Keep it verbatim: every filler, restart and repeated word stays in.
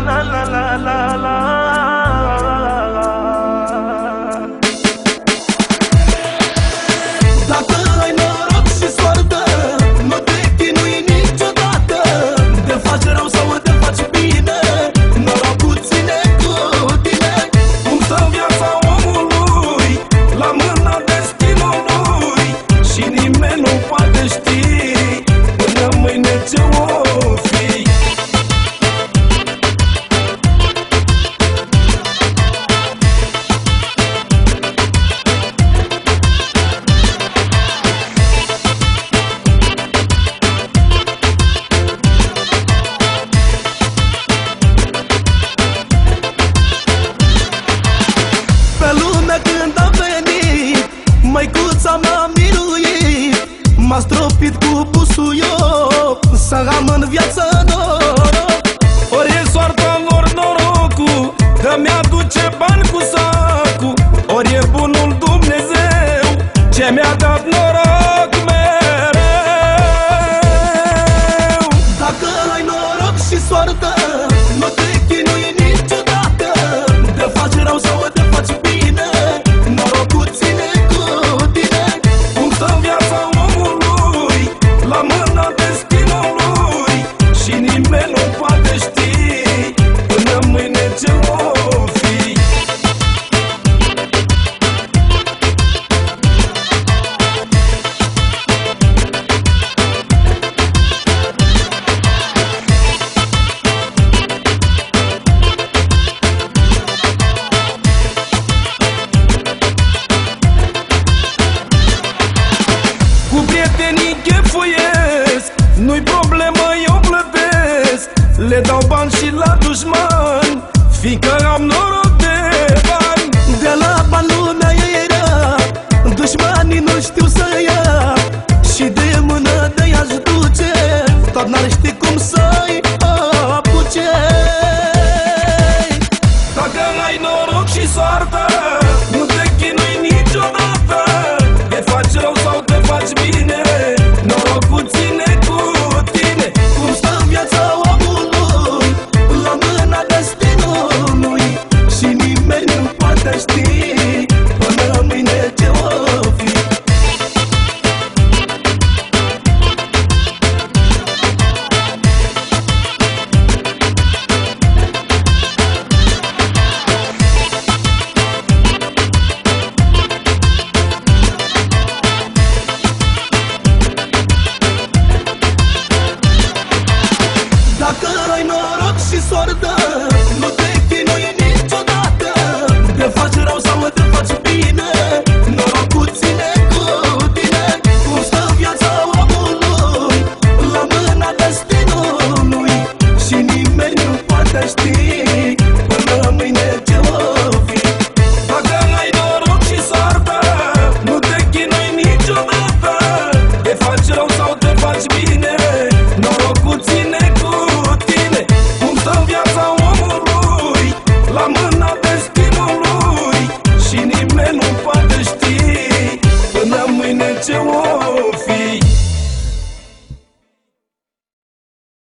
la la la la la. Dacă ai noroc și soartă, nu te chinui niciodată. Te faci rău sau te faci bine, norocul ține cu tine. Cum stă viața omului la mâna destinului și nimeni nu poate ști până mâine ce o fi. Când a venit, măicuța m-a miruit, m-a stropit cu busuioc să am în viață noroc. Ori e soarta lor norocul, că mi-aduce bani cu sacul, ori e bunul Dumnezeu ce mi-a dat noroc mereu. Dacă ai noroc și soartă, nu te chinui niciodată. Te faci rău sau te faci bine, norocul ține cu tine. Cum stă viața omului la mâna destinului și nimeni nu poate ști până mâine ce o fi. Cu prietenii chefuiesc, nu-i problemă, eu plătesc. Le dau bani și la dușman, fiindcă am noroc de bani. De la bani lumea e rea, dușmanii nu știu